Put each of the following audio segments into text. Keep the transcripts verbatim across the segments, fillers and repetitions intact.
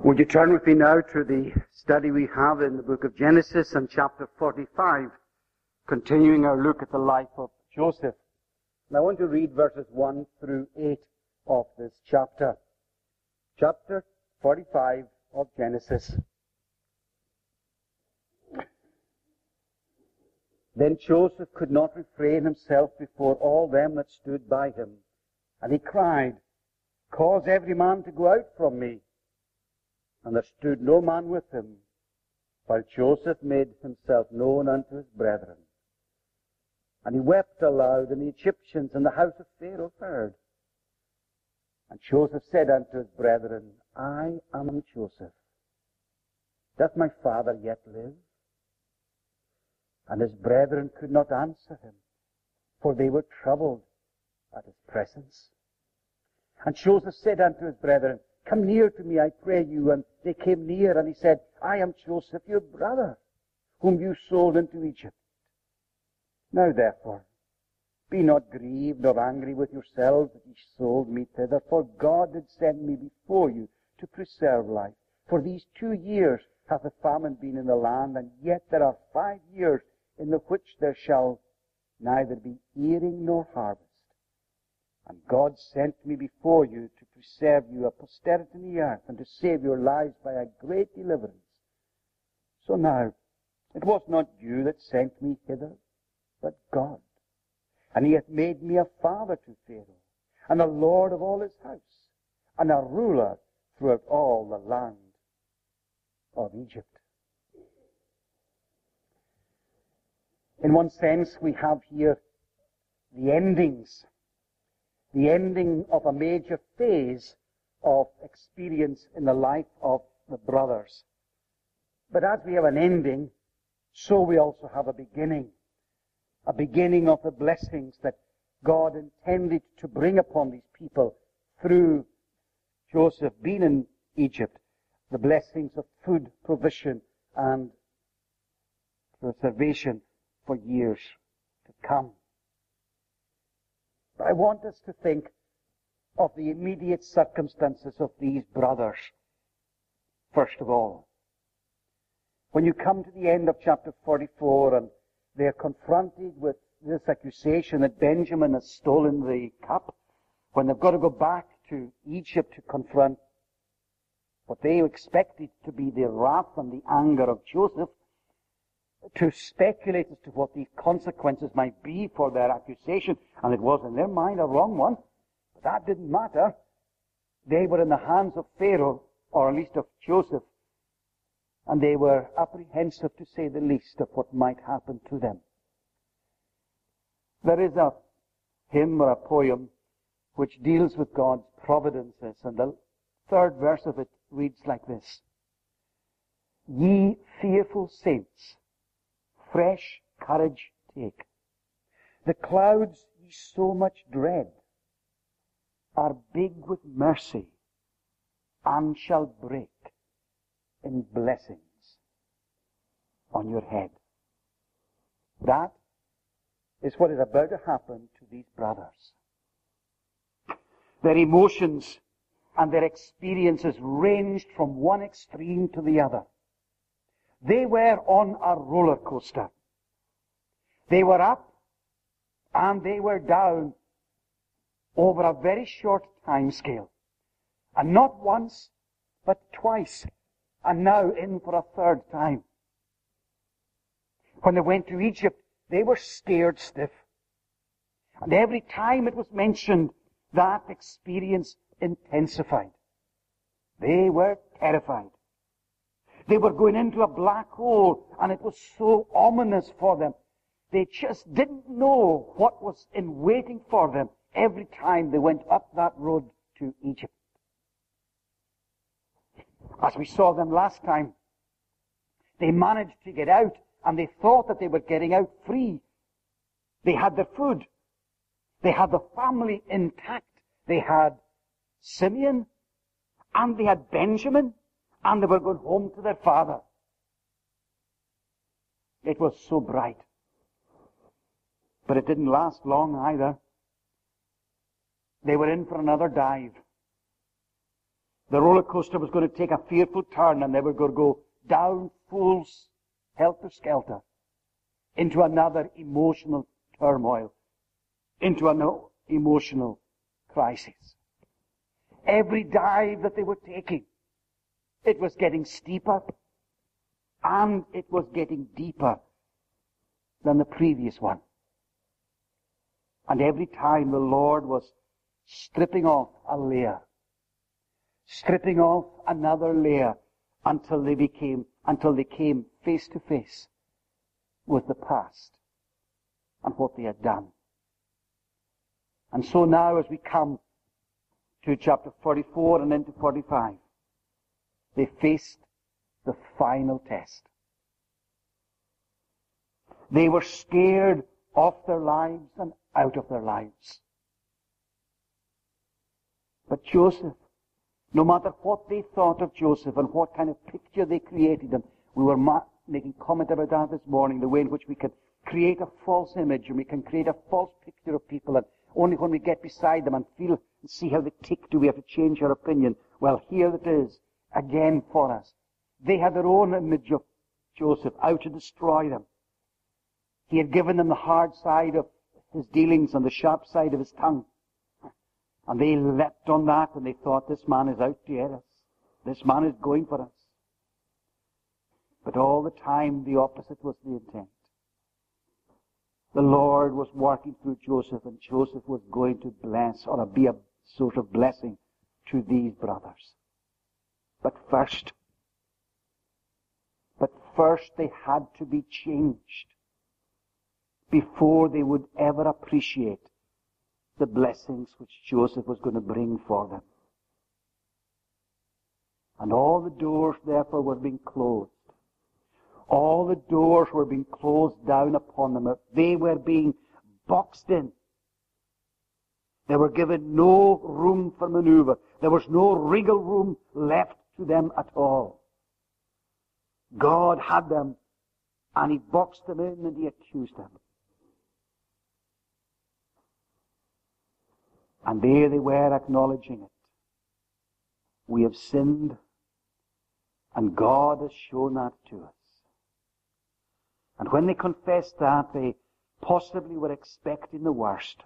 Would you turn with me now to the study we have in the book of Genesis and chapter forty-five, continuing our look at the life of Joseph. And I want to read verses one through eight of this chapter. Chapter forty-five of Genesis. Then Joseph could not refrain himself before all them that stood by him. And he cried, Cause every man to go out from me. And there stood no man with him, while Joseph made himself known unto his brethren. And he wept aloud, and the Egyptians in the house of Pharaoh heard. And Joseph said unto his brethren, I am Joseph. Doth my father yet live? And his brethren could not answer him, for they were troubled at his presence. And Joseph said unto his brethren, Come near to me, I pray you. And they came near, and he said, I am Joseph, your brother, whom you sold into Egypt. Now therefore, be not grieved nor angry with yourselves that ye sold me thither, for God did send me before you to preserve life. For these two years hath a famine been in the land, and yet there are five years in the which there shall neither be earing nor harvest. And God sent me before you to preserve you a posterity in the earth, and to save your lives by a great deliverance. So now, it was not you that sent me hither, but God. And he hath made me a father to Pharaoh, and a lord of all his house, and a ruler throughout all the land of Egypt. In one sense, we have here the endings, the ending of a major phase of experience in the life of the brothers. But as we have an ending, so we also have a beginning. A beginning of the blessings that God intended to bring upon these people through Joseph being in Egypt. The blessings of food, provision, and preservation for years to come. But I want us to think of the immediate circumstances of these brothers. First of all, when you come to the end of chapter forty-four and they're confronted with this accusation that Benjamin has stolen the cup, when they've got to go back to Egypt to confront what they expected to be the wrath and the anger of Joseph, to speculate as to what the consequences might be for their accusation, and it was in their mind a wrong one, but that didn't matter. They were in the hands of Pharaoh, or at least of Joseph, and they were apprehensive, to say the least, of what might happen to them. There is a hymn or a poem which deals with God's providences, and the third verse of it reads like this. Ye fearful saints, fresh courage take. The clouds ye so much dread are big with mercy and shall break in blessings on your head. That is what is about to happen to these brothers. Their emotions and their experiences ranged from one extreme to the other. They were on a roller coaster. They were up and they were down over a very short time scale. And not once, but twice, and now in for a third time. When they went to Egypt, they were scared stiff. And every time it was mentioned, that experience intensified. They were terrified. They were going into a black hole, and it was so ominous for them. They just didn't know what was in waiting for them every time they went up that road to Egypt. As we saw them last time, they managed to get out, and they thought that they were getting out free. They had their food. They had the family intact. They had Simeon, and they had Benjamin, and they were going home to their father. It was so bright. But it didn't last long either. They were in for another dive. The roller coaster was going to take a fearful turn, and they were going to go down full helter-skelter into another emotional turmoil, into an emotional crisis. Every dive that they were taking, it was getting steeper, and it was getting deeper than the previous one. And every time the Lord was stripping off a layer, stripping off another layer, until they became, until they came face to face with the past and what they had done. And so now, as we come to chapter forty-four and into forty-five, they faced the final test. They were scared off their lives and out of their lives. But Joseph, no matter what they thought of Joseph and what kind of picture they created, and we were ma- making comment about that this morning, the way in which we can create a false image and we can create a false picture of people, and only when we get beside them and feel and see how they tick do we have to change our opinion. Well, here it is again for us. They had their own image of Joseph, out to destroy them. He had given them the hard side of his dealings and the sharp side of his tongue. And they leapt on that, and they thought, this man is out to get us. This man is going for us. But all the time, the opposite was the intent. The Lord was working through Joseph, and Joseph was going to bless, or be a sort of blessing to these brothers. But first, but first they had to be changed before they would ever appreciate the blessings which Joseph was going to bring for them. And all the doors, therefore, were being closed. All the doors were being closed down upon them. They were being boxed in. They were given no room for maneuver. There was no wriggle room left to them at all. God had them, and He boxed them in, and He accused them. And there they were, acknowledging it. We have sinned, and God has shown that to us. And when they confessed that, they possibly were expecting the worst.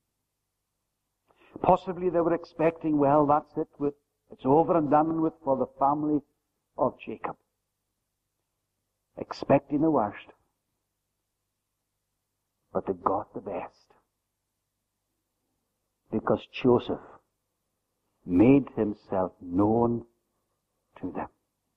Possibly they were expecting, well, that's it, with, it's over and done with for the family of Jacob. Expecting the worst. But they got the best. Because Joseph made himself known to them.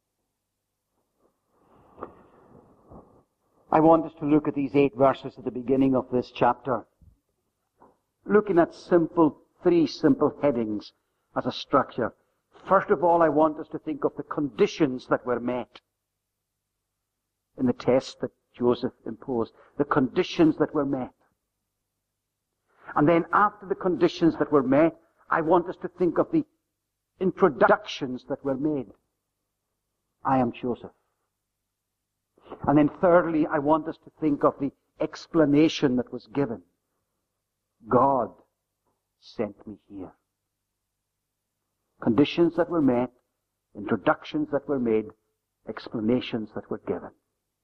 I want us to look at these eight verses at the beginning of this chapter, looking at simple, three simple headings as a structure. First of all, I want us to think of the conditions that were met in the test that Joseph imposed. The conditions that were met. And then after the conditions that were met, I want us to think of the introductions that were made. I am Joseph. And then thirdly, I want us to think of the explanation that was given. God sent me here. Conditions that were met, introductions that were made, explanations that were given.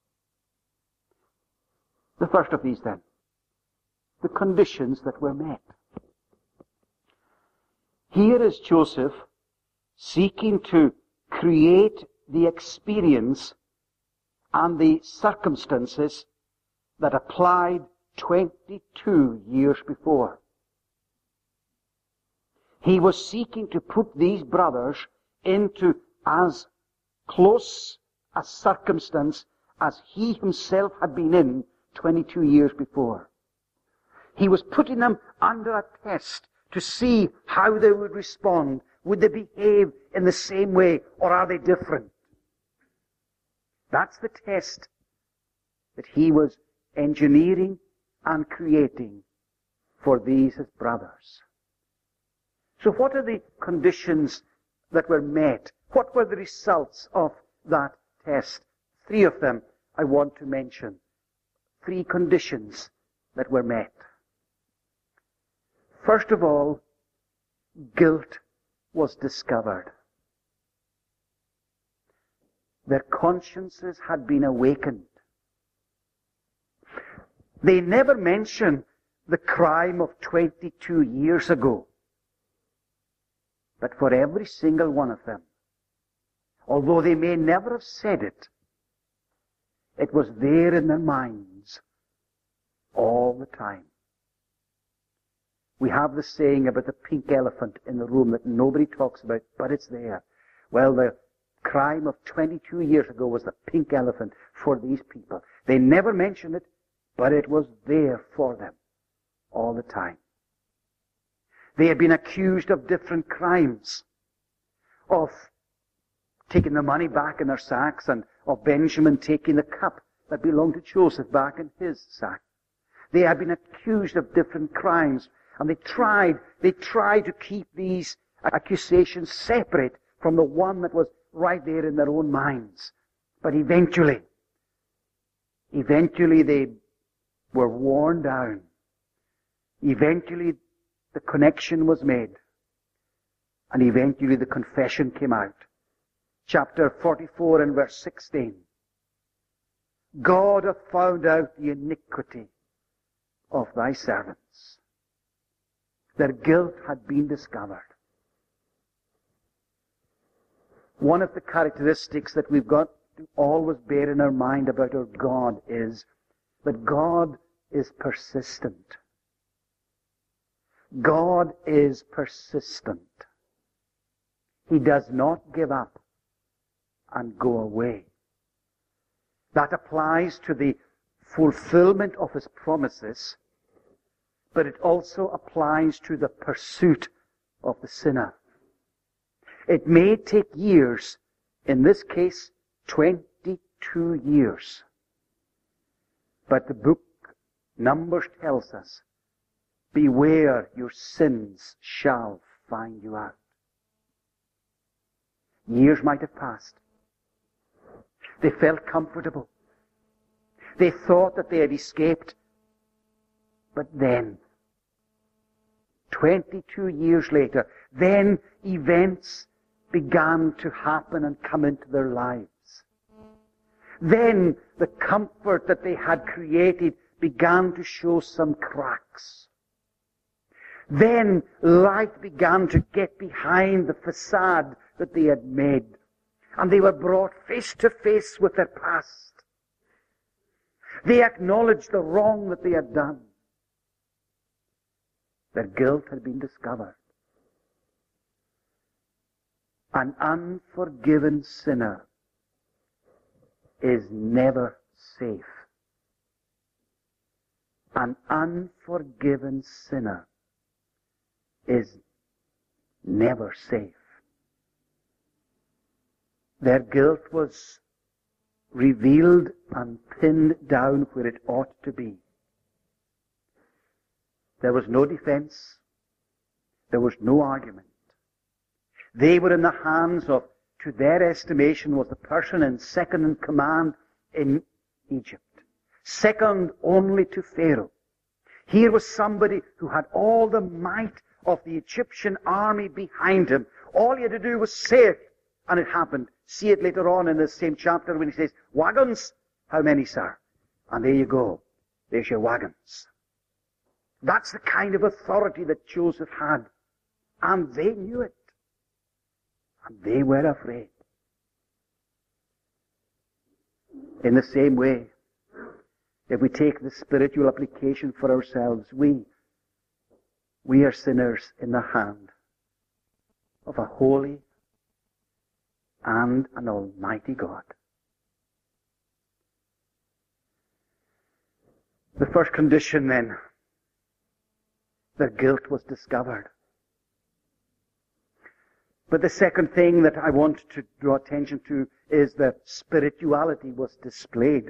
The first of these then, the conditions that were met. Here is Joseph seeking to create the experience and the circumstances that applied twenty-two years before. He was seeking to put these brothers into as close a circumstance as he himself had been in twenty-two years before. He was putting them under a test to see how they would respond. Would they behave in the same way, or are they different? That's the test that he was engineering and creating for these his brothers. So what are the conditions that were met? What were the results of that test? Three of them I want to mention. Three conditions that were met. First of all, guilt was discovered. Their consciences had been awakened. They never mention the crime of twenty-two years ago. But for every single one of them, although they may never have said it, it was there in their minds all the time. We have the saying about the pink elephant in the room that nobody talks about, but it's there. Well, the crime of twenty-two years ago was the pink elephant for these people. They never mentioned it, but it was there for them all the time. They had been accused of different crimes, of taking the money back in their sacks, and of Benjamin taking the cup that belonged to Joseph back in his sack. They had been accused of different crimes, and they tried, they tried to keep these accusations separate from the one that was right there in their own minds. But eventually, eventually they were worn down. Eventually the connection was made. And eventually the confession came out. Chapter forty-four and verse sixteen. God hath found out the iniquity of thy servants. Their guilt had been discovered. One of the characteristics that we've got to always bear in our mind about our God is that God is persistent. God is persistent. He does not give up and go away. That applies to the fulfillment of His promises, but it also applies to the pursuit of the sinner. It may take years, in this case, twenty-two years. But the book Numbers tells us, beware, your sins shall find you out. Years might have passed. They felt comfortable. They thought that they had escaped. But then, twenty-two years later, then events began to happen and come into their lives. Then the comfort that they had created began to show some cracks. Then light began to get behind the facade that they had made. And they were brought face to face with their past. They acknowledged the wrong that they had done. Their guilt had been discovered. An unforgiven sinner is never safe. An unforgiven sinner is never safe. Their guilt was revealed and pinned down where it ought to be. There was no defense. There was no argument. They were in the hands of, to their estimation, was the person in second in command in Egypt. Second only to Pharaoh. Here was somebody who had all the might of the Egyptian army behind him. All he had to do was say it, and it happened. See it later on in this same chapter when he says, wagons? How many, sir? And there you go. There's your wagons. That's the kind of authority that Joseph had. And they knew it. And they were afraid. In the same way, if we take the spiritual application for ourselves, we, we are sinners in the hand of a holy and an almighty God. The first condition then, their guilt was discovered. But the second thing that I want to draw attention to is that spirituality was displayed.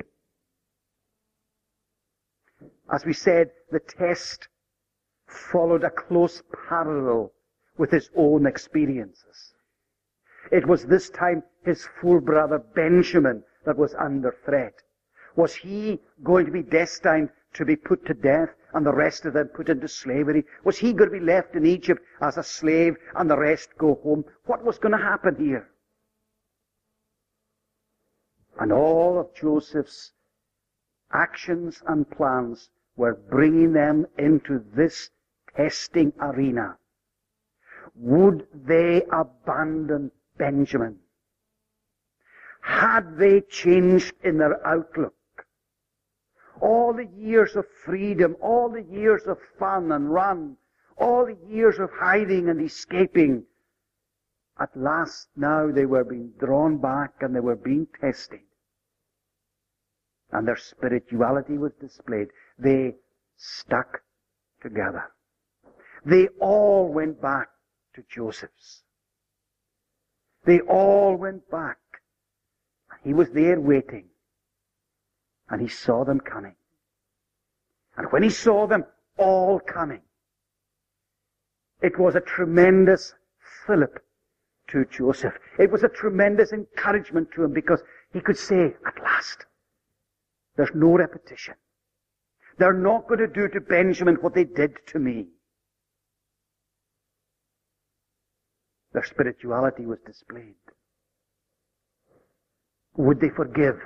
As we said, the test followed a close parallel with his own experiences. It was this time his full brother Benjamin that was under threat. Was he going to be destined to be put to death and the rest of them put into slavery? Was he going to be left in Egypt as a slave and the rest go home? What was going to happen here? And all of Joseph's actions and plans were bringing them into this testing arena. Would they abandon Benjamin? Had they changed in their outlook? All the years of freedom, all the years of fun and run, all the years of hiding and escaping, at last now they were being drawn back and they were being tested. And their spirituality was displayed. They stuck together. They all went back to Joseph's. They all went back. He was there waiting. And he saw them coming. And when he saw them all coming, it was a tremendous fillip to Joseph. It was a tremendous encouragement to him, because he could say, at last, there's no repetition. They're not going to do to Benjamin what they did to me. Their spirituality was displayed. Would they forgive?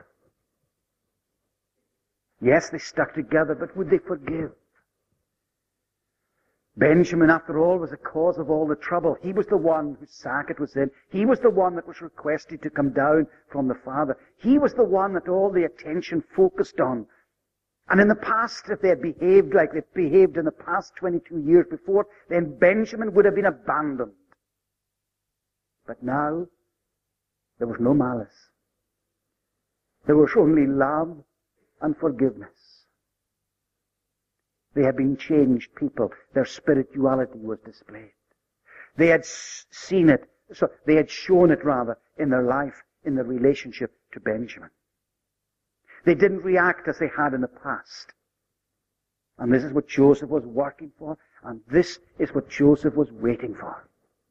Yes, they stuck together, but would they forgive? Benjamin, after all, was the cause of all the trouble. He was the one whose sack it was in. He was the one that was requested to come down from the Father. He was the one that all the attention focused on. And in the past, if they had behaved like they behaved in the past twenty-two years before, then Benjamin would have been abandoned. But now, there was no malice. There was only love and forgiveness. They had been changed people. Their spirituality was displayed. They had seen it, so they had shown it rather, in their life, in their relationship to Benjamin. They didn't react as they had in the past. And this is what Joseph was working for, and this is what Joseph was waiting for.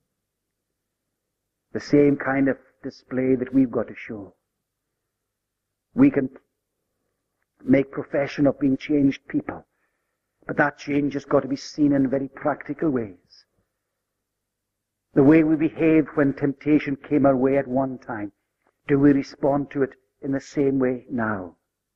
The same kind of display that we've got to show. We can make profession of being changed people, but that change has got to be seen in very practical ways. The way we behaved when temptation came our way at one time, do we respond to it in the same way now?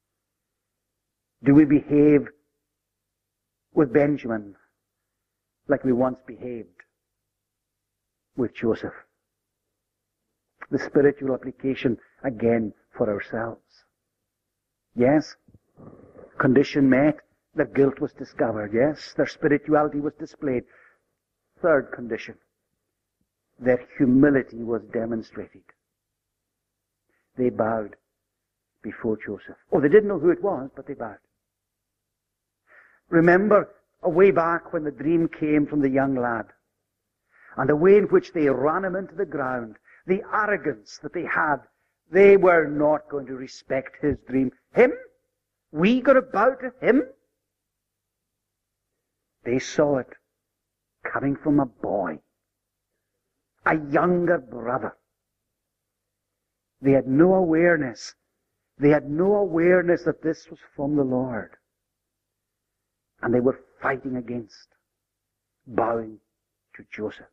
Do we behave with Benjamin like we once behaved with Joseph? The spiritual application again for ourselves. Yes, condition met, their guilt was discovered. Yes, their spirituality was displayed. Third condition, their humility was demonstrated. They bowed before Joseph. Oh, they didn't know who it was, but they bowed. Remember, a way back when the dream came from the young lad, and the way in which they ran him into the ground, the arrogance that they had, they were not going to respect his dream. Him? We got to bow to him? They saw it coming from a boy, a younger brother. They had no awareness. They had no awareness that this was from the Lord. And they were fighting against bowing to Joseph.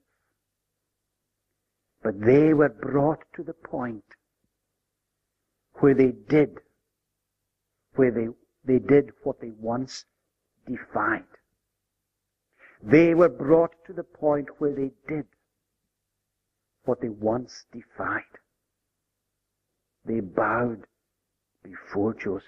But they were brought to the point where they did, where they, they did what they once defied. They were brought to the point where they did what they once defied. They bowed before Joseph.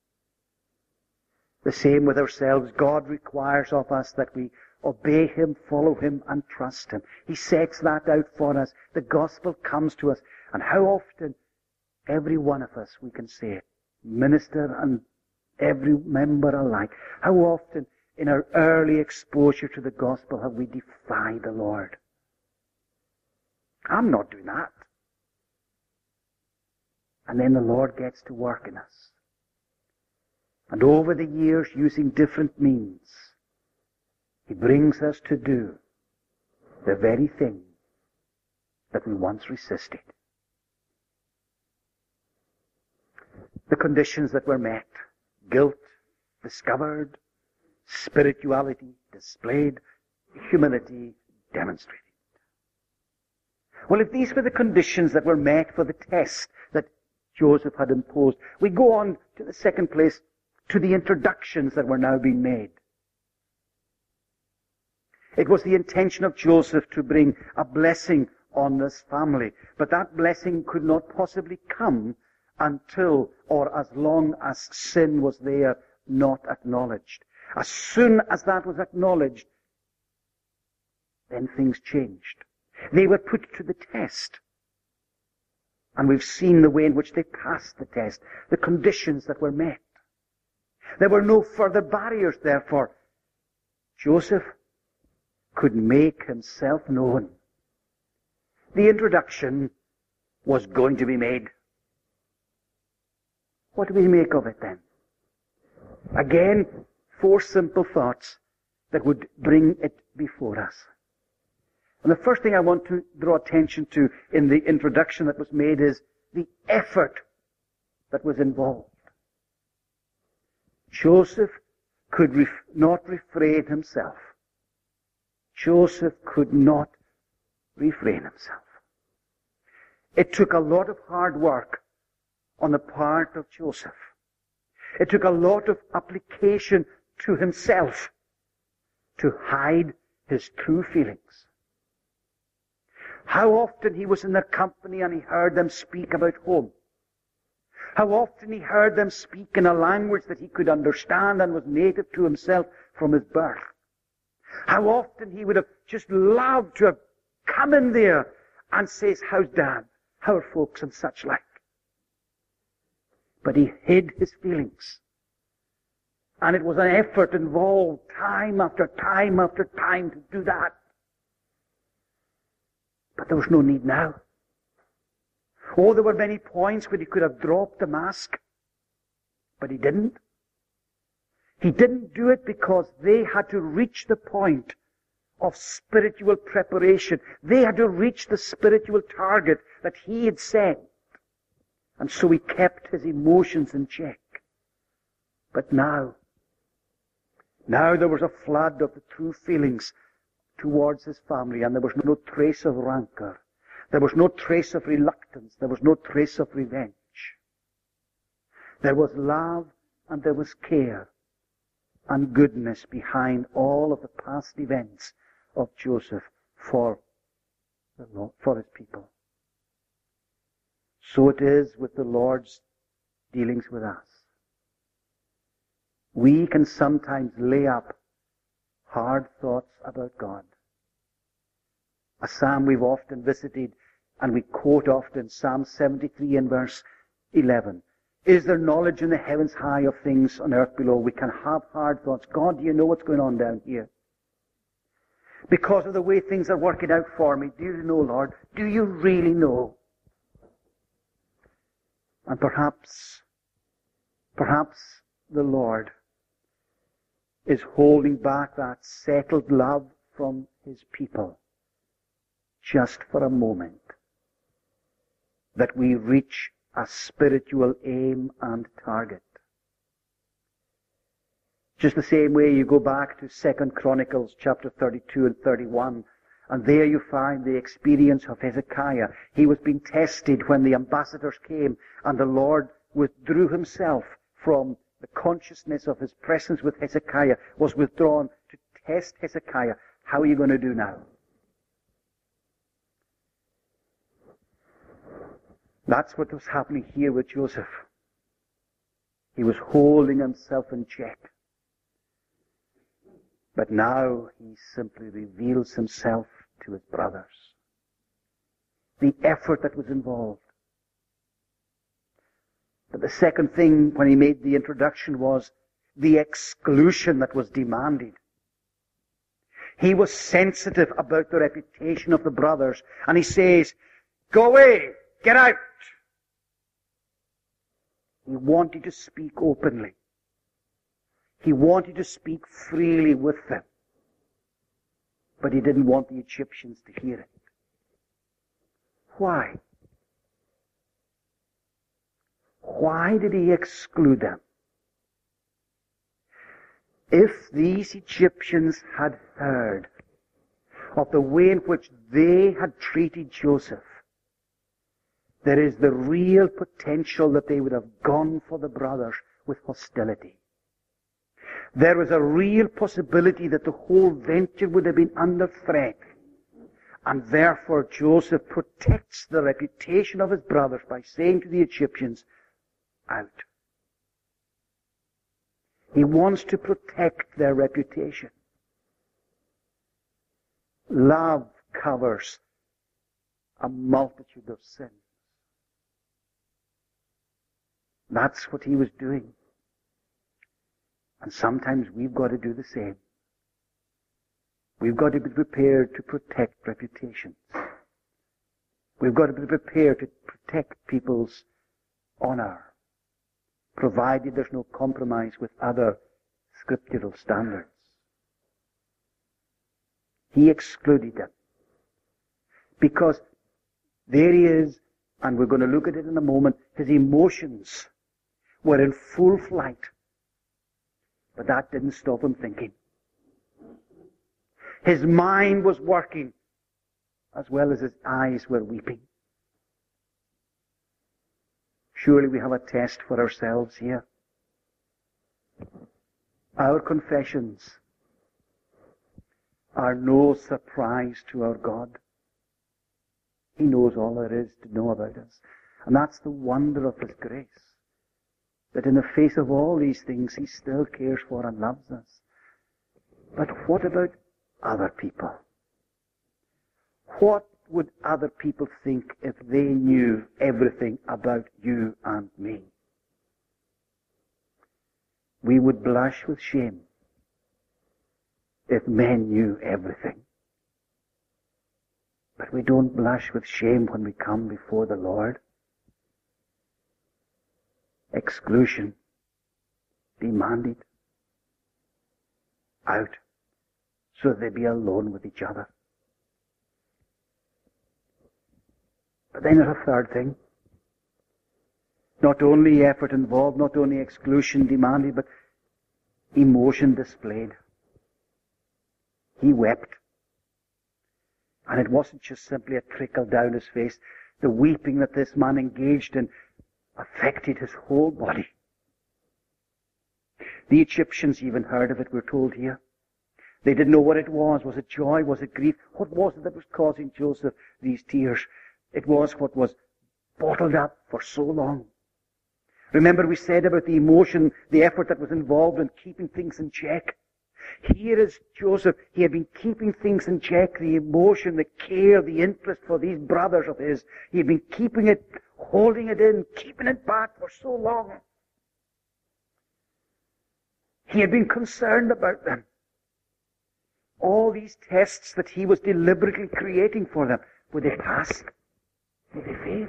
The same with ourselves. God requires of us that we obey Him, follow Him, and trust Him. He sets that out for us. The gospel comes to us. And how often, every one of us, we can say it, minister and every member alike, how often in our early exposure to the gospel have we defied the Lord? I'm not doing that. And then the Lord gets to work in us. And over the years, using different means, He brings us to do the very thing that we once resisted. The conditions that were met, guilt discovered, spirituality displayed, humility demonstrated. Well, if these were the conditions that were met for the test that Joseph had imposed. We go on to the second place, to the introductions that were now being made. It was the intention of Joseph to bring a blessing on this family, but that blessing could not possibly come until or as long as sin was there, not acknowledged. As soon as that was acknowledged, then things changed. They were put to the test. And we've seen the way in which they passed the test, the conditions that were met. There were no further barriers, therefore. Joseph could make himself known. The introduction was going to be made. What do we make of it then? Again, four simple thoughts that would bring it before us. And the first thing I want to draw attention to in the introduction that was made is the effort that was involved. Joseph could ref- not refrain himself. Joseph could not refrain himself. It took a lot of hard work on the part of Joseph. It took a lot of application to himself to hide his true feelings. How often he was in their company and he heard them speak about home. How often he heard them speak in a language that he could understand and was native to himself from his birth. How often he would have just loved to have come in there and says, "How's Dad? How are folks?" and such like. But he hid his feelings. And it was an effort involved time after time after time to do that. But there was no need now. Oh, there were many points where he could have dropped the mask. But he didn't. He didn't do it because they had to reach the point of spiritual preparation. They had to reach the spiritual target that he had set. And so he kept his emotions in check. But now, now there was a flood of the true feelings towards his family, and there was no trace of rancor. There was no trace of reluctance. There was no trace of revenge. There was love and there was care and goodness behind all of the past events of Joseph for the Lord, for his people. So it is with the Lord's dealings with us. We can sometimes lay up hard thoughts about God. A psalm we've often visited and we quote often, Psalm seventy-three in verse eleven. Is there knowledge in the heavens high of things on earth below? We can have hard thoughts. God, do you know what's going on down here? Because of the way things are working out for me, do you know, Lord? Do you really know? And perhaps, perhaps the Lord is holding back that settled love from his people just for a moment, that we reach a spiritual aim and target. Just the same way you go back to Second Chronicles chapter thirty-two and thirty-one, and there you find the experience of Hezekiah. He was being tested when the ambassadors came, and the Lord withdrew himself from the consciousness of his presence with Hezekiah, was withdrawn to test Hezekiah. How are you going to do now? That's what was happening here with Joseph. He was holding himself in check. But now he simply reveals himself to his brothers. The effort that was involved. But the second thing when he made the introduction was the exclusion that was demanded. He was sensitive about the reputation of the brothers, and he says, "Go away! Get out!" He wanted to speak openly. He wanted to speak freely with them. But he didn't want the Egyptians to hear it. Why? Why did he exclude them? If these Egyptians had heard of the way in which they had treated Joseph, there is the real potential that they would have gone for the brothers with hostility. There was a real possibility that the whole venture would have been under threat. And therefore Joseph protects the reputation of his brothers by saying to the Egyptians, out. He wants to protect their reputation. Love covers a multitude of sins. That's what he was doing. And sometimes we've got to do the same. We've got to be prepared to protect reputations. We've got to be prepared to protect people's honor, provided there's no compromise with other scriptural standards. He excluded them. Because there he is, and we're going to look at it in a moment, his emotions were in full flight. But that didn't stop him thinking. His mind was working as well as his eyes were weeping. Surely we have a test for ourselves here. Our confessions are no surprise to our God. He knows all there is to know about us. And that's the wonder of His grace. That in the face of all these things, He still cares for and loves us. But what about other people? What would other people think if they knew everything about you and me? We would blush with shame if men knew everything. But we don't blush with shame when we come before the Lord. Exclusion demanded. Out, so they be alone with each other. But then there's a third thing. Not only effort involved, not only exclusion demanded, but emotion displayed. He wept. And it wasn't just simply a trickle down his face. The weeping that this man engaged in affected his whole body. The Egyptians even heard of it, we're told here. They didn't know what it was. Was it joy? Was it grief? What was it that was causing Joseph these tears? It was what was bottled up for so long. Remember we said about the emotion, the effort that was involved in keeping things in check. Here is Joseph. He had been keeping things in check, the emotion, the care, the interest for these brothers of his. He had been keeping it, holding it in, keeping it back for so long. He had been concerned about them. All these tests that he was deliberately creating for them, would they pass? Would they fail?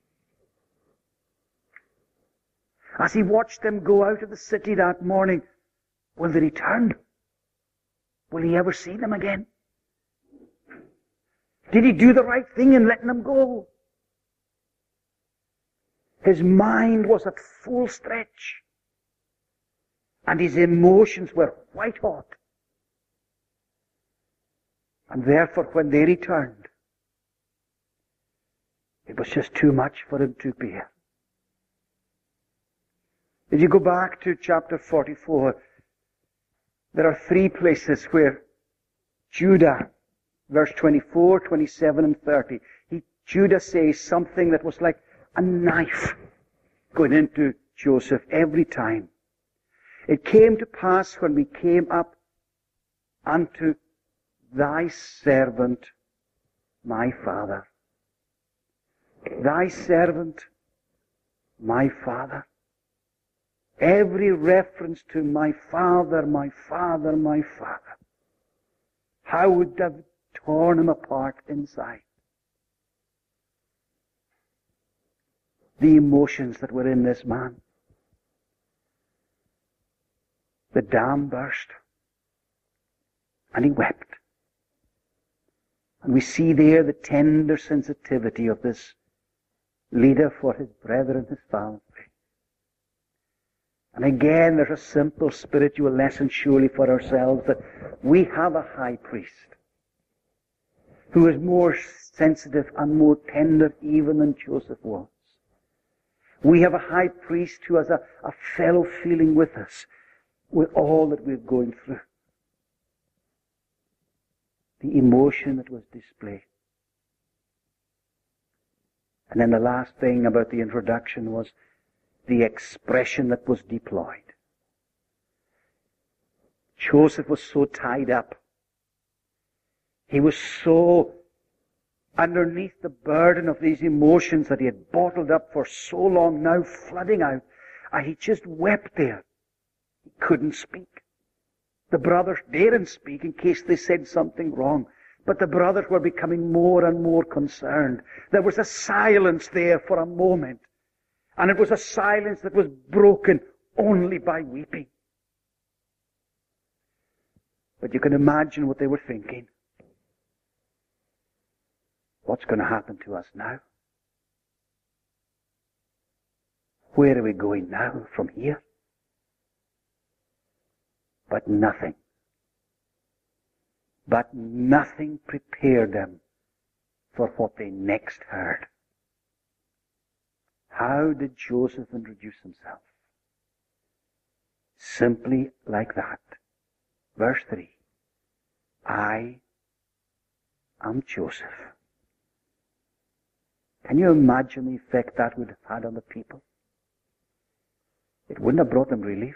As he watched them go out of the city that morning, will they return? Will he ever see them again? Did he do the right thing in letting them go? His mind was at full stretch, and his emotions were white hot. And therefore, when they returned, it was just too much for him to bear. If you go back to chapter forty-four, there are three places where Judah, verse twenty-four, twenty-seven, and thirty, he, Judah says something that was like a knife going into Joseph every time. It came to pass when we came up unto thy servant, my father. Thy servant, my father. Every reference to my father, my father, my father. How would that have torn him apart inside? The emotions that were in this man. The dam burst, and he wept. And we see there the tender sensitivity of this leader for his brethren, his family. And again, there's a simple spiritual lesson surely for ourselves, that we have a high priest who is more sensitive and more tender even than Joseph was. We have a high priest who has a, a fellow feeling with us, with all that we're going through. The emotion that was displayed. And then the last thing about the introduction was the expression that was deployed. Joseph was so tied up. He was so underneath the burden of these emotions that he had bottled up for so long, now flooding out. And he just wept there. He couldn't speak. The brothers daren't speak in case they said something wrong. But the brothers were becoming more and more concerned. There was a silence there for a moment. And it was a silence that was broken only by weeping. But you can imagine what they were thinking. What's going to happen to us now? Where are we going now from here? But nothing. But nothing prepared them for what they next heard. How did Joseph introduce himself? Simply like that. Verse three. I am Joseph. Can you imagine the effect that would have had on the people? It wouldn't have brought them relief.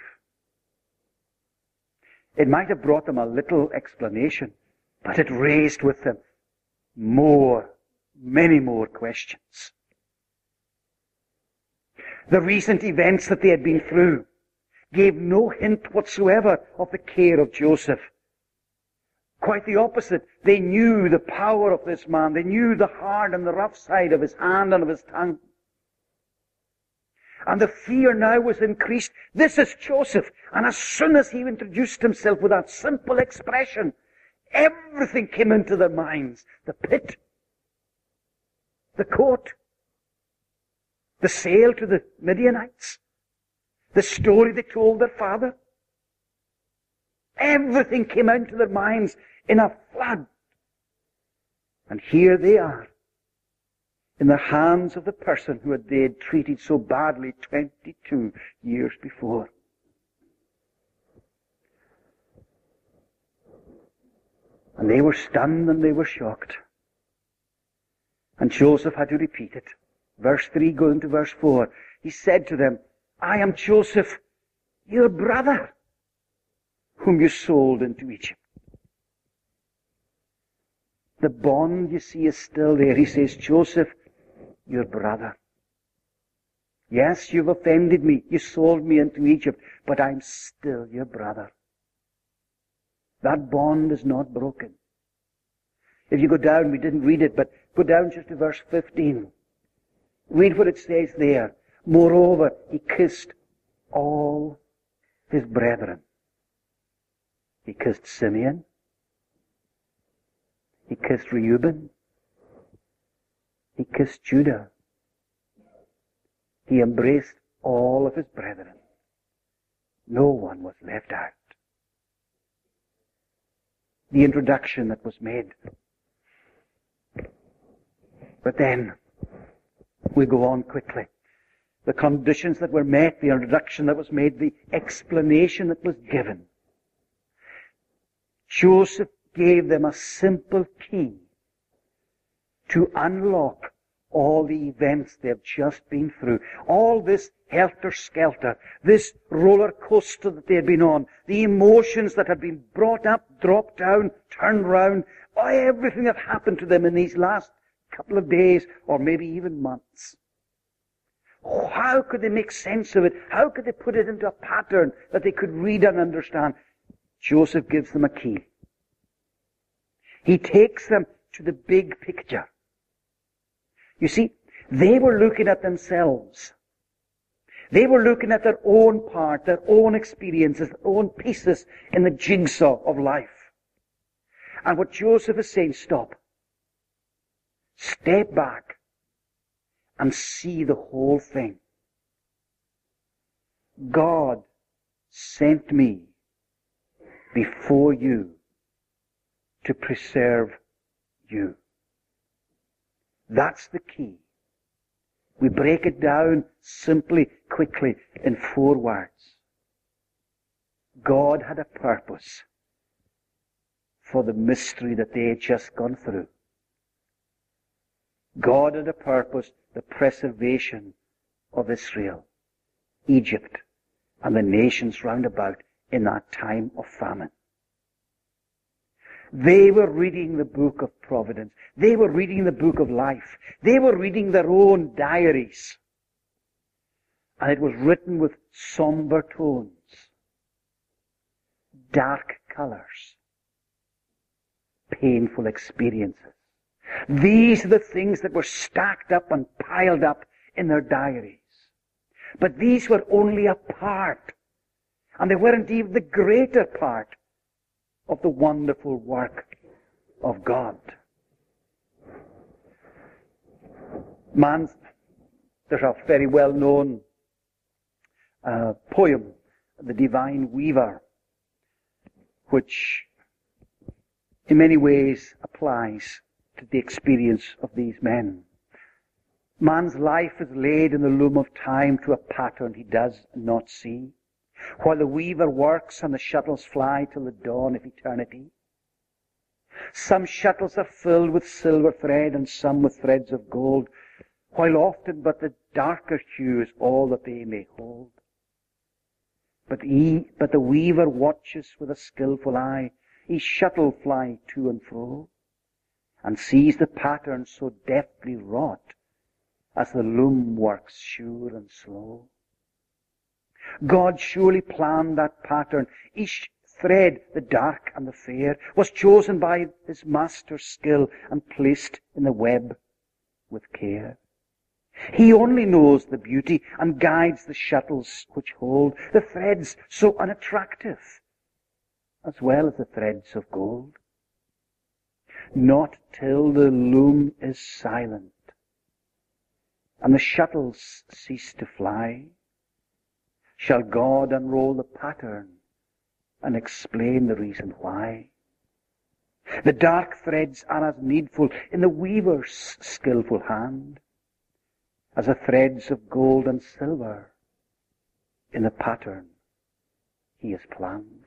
It might have brought them a little explanation, but it raised with them more, many more questions. The recent events that they had been through gave no hint whatsoever of the care of Joseph. Quite the opposite. They knew the power of this man. They knew the hard and the rough side of his hand and of his tongue. And the fear now was increased. This is Joseph. And as soon as he introduced himself with that simple expression, everything came into their minds. The pit, the coat, the sale to the Midianites, the story they told their father. Everything came into their minds in a flood. And here they are, in the hands of the person who they had treated so badly twenty-two years before. And they were stunned and they were shocked. And Joseph had to repeat it. Verse three going to verse four. He said to them, I am Joseph, your brother, whom you sold into Egypt. The bond, you see, is still there. He says, Joseph, your brother. Yes, you've offended me. You sold me into Egypt, but I'm still your brother. That bond is not broken. If you go down, we didn't read it, but go down just to verse fifteen. Read what it says there. Moreover, he kissed all his brethren. He kissed Simeon. He kissed Reuben. He kissed Judah. He embraced all of his brethren. No one was left out. The introduction that was made. But then, we go on quickly. The conditions that were met, the introduction that was made, the explanation that was given. Joseph gave them a simple key to unlock all the events they've just been through. All this helter-skelter, this roller coaster that they had been on, the emotions that had been brought up, dropped down, turned round, everything that happened to them in these last couple of days, or maybe even months. How could they make sense of it? How could they put it into a pattern that they could read and understand? Joseph gives them a key. He takes them to the big picture. You see, they were looking at themselves. They were looking at their own part, their own experiences, their own pieces in the jigsaw of life. And what Joseph is saying, stop. Step back and see the whole thing. God sent me before you to preserve you. That's the key. We break it down simply, quickly, in four words. God had a purpose for the mystery that they had just gone through. God had a purpose, the preservation of Israel, Egypt, and the nations round about in that time of famine. They were reading the book of providence. They were reading the book of life. They were reading their own diaries. And it was written with somber tones, dark colors, painful experiences. These are the things that were stacked up and piled up in their diaries. But these were only a part, and they weren't even the greater part of the wonderful work of God. Man's, there's a very well-known uh, poem, The Divine Weaver, which in many ways applies to the experience of these men. Man's life is laid in the loom of time to a pattern he does not see, while the weaver works and the shuttles fly till the dawn of eternity. Some shuttles are filled with silver thread and some with threads of gold, while often but the darker hue is all that they may hold. But he, but the weaver watches with a skillful eye his shuttle fly to and fro, and sees the pattern so deftly wrought as the loom works sure and slow. God surely planned that pattern. Each thread, the dark and the fair, was chosen by his master's skill and placed in the web with care. He only knows the beauty and guides the shuttles which hold the threads so unattractive, as well as the threads of gold. Not till the loom is silent and the shuttles cease to fly shall God unroll the pattern and explain the reason why. The dark threads are as needful in the weaver's skillful hand as the threads of gold and silver in the pattern he has planned.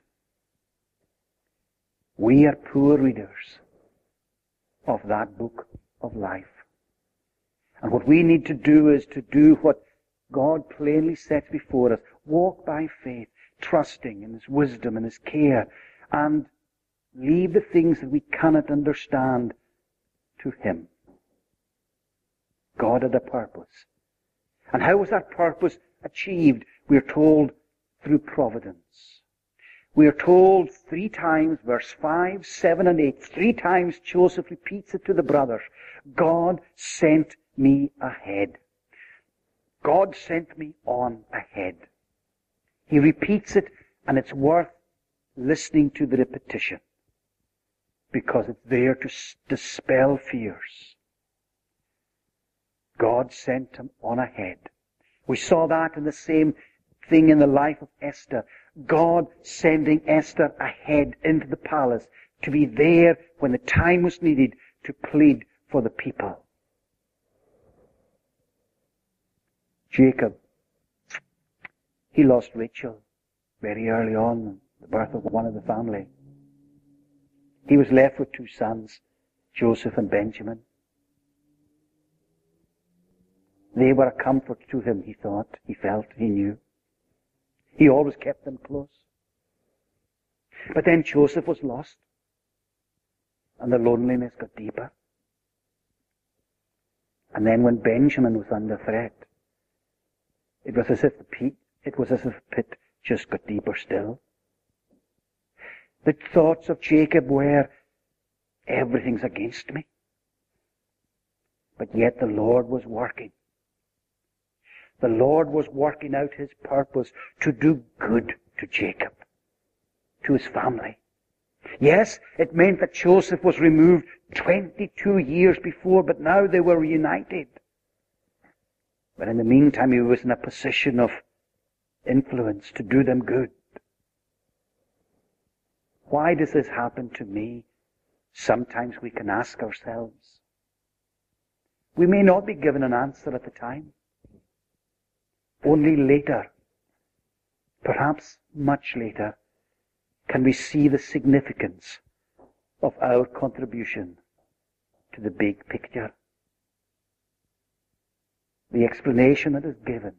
We are poor readers of that book of life. And what we need to do is to do what God plainly sets before us. Walk by faith, trusting in his wisdom and his care, and leave the things that we cannot understand to him. God had a purpose. And how was that purpose achieved? We are told through providence. We are told three times, verse five, seven, and eight, three times Joseph repeats it to the brothers. God sent me ahead. God sent me on ahead. He repeats it, and it's worth listening to the repetition, because it's there to dispel fears. God sent him on ahead. We saw that in the same thing in the life of Esther. God sending Esther ahead into the palace to be there when the time was needed to plead for the people. Jacob, he lost Rachel very early on, the birth of one of the family. He was left with two sons, Joseph and Benjamin. They were a comfort to him, he thought, he felt, he knew. He always kept them close. But then Joseph was lost, and the loneliness got deeper. And then when Benjamin was under threat, it was as if the pit, it was as if the pit just got deeper still. The thoughts of Jacob were, everything's against me. But yet the Lord was working. The Lord was working out his purpose to do good to Jacob, to his family. Yes, it meant that Joseph was removed twenty-two years before, but now they were reunited. But in the meantime, he was in a position of influence to do them good. Why does this happen to me? Sometimes we can ask ourselves. We may not be given an answer at the time. Only later, perhaps much later, can we see the significance of our contribution to the big picture. The explanation that is given,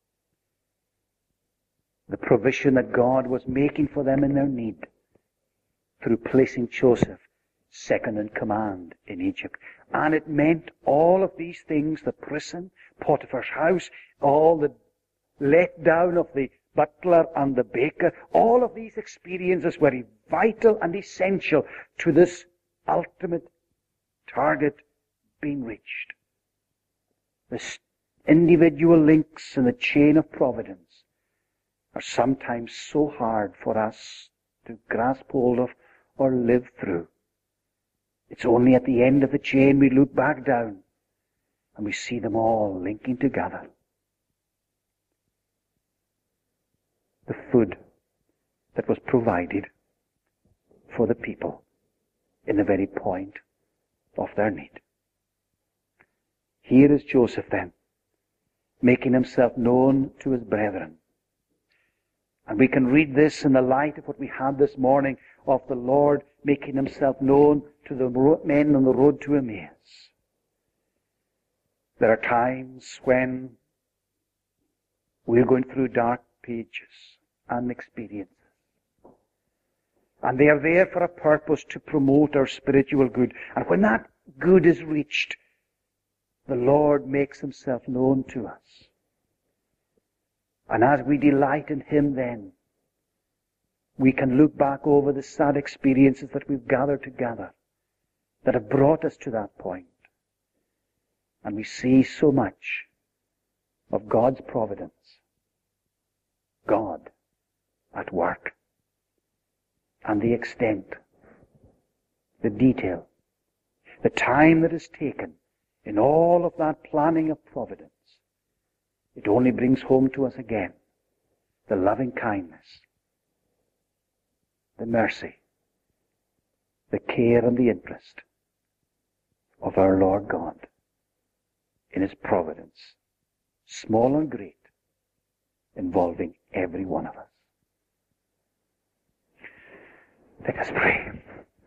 the provision that God was making for them in their need through placing Joseph second in command in Egypt. And it meant all of these things, the prison, Potiphar's house, all the letdown of the butler and the baker, all of these experiences were vital and essential to this ultimate target being reached. The individual links in the chain of providence are sometimes so hard for us to grasp hold of or live through. It's only at the end of the chain we look back down and we see them all linking together. The food that was provided for the people in the very point of their need. Here is Joseph then, making himself known to his brethren. And we can read this in the light of what we had this morning of the Lord making himself known to the men on the road to Emmaus. There are times when we're going through dark pages and experiences. And they are there for a purpose to promote our spiritual good. And when that good is reached, the Lord makes himself known to us. And as we delight in him then, we can look back over the sad experiences that we've gathered together that have brought us to that point. And we see so much of God's providence. God at work. And the extent, the detail, the time that is taken in all of that planning of providence. It only brings home to us again the loving kindness, the mercy, the care and the interest of our Lord God in his providence, small and great, involving every one of us. Let us pray.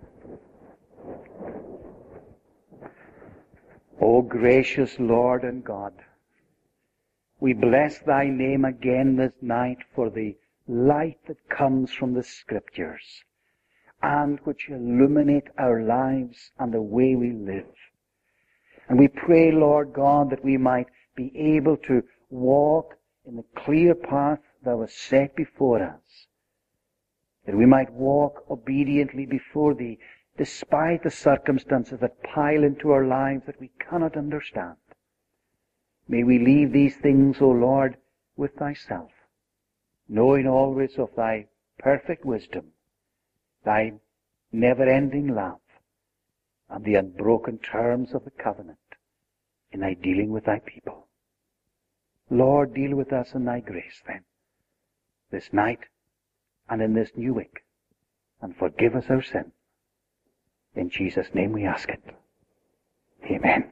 O gracious Lord and God, we bless thy name again this night for the light that comes from the Scriptures and which illuminate our lives and the way we live. And we pray, Lord God, that we might be able to walk in the clear path that was set before us, that we might walk obediently before thee, despite the circumstances that pile into our lives that we cannot understand. May we leave these things, O Lord, with thyself, knowing always of thy perfect wisdom, thy never-ending love, and the unbroken terms of the covenant in thy dealing with thy people. Lord, deal with us in thy grace then, this night and in this new week, and forgive us our sin. In Jesus' name we ask it. Amen.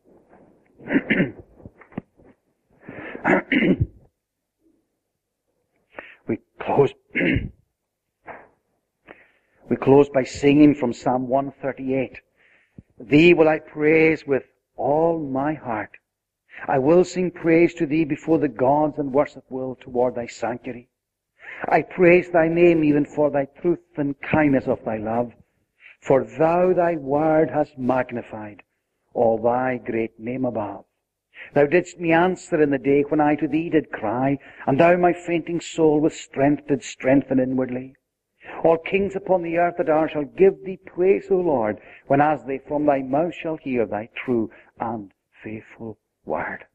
we close we close by singing from Psalm one thirty-eight. Thee will I praise with all my heart. I will sing praise to thee before the gods and worship will toward thy sanctuary. I praise thy name even for thy truth and kindness of thy love. For thou thy word hast magnified, all thy great name above. Thou didst me answer in the day when I to thee did cry, and thou my fainting soul with strength did strengthen inwardly. All kings upon the earth that are shall give thee praise, O Lord, when as they from thy mouth shall hear thy true and faithful word.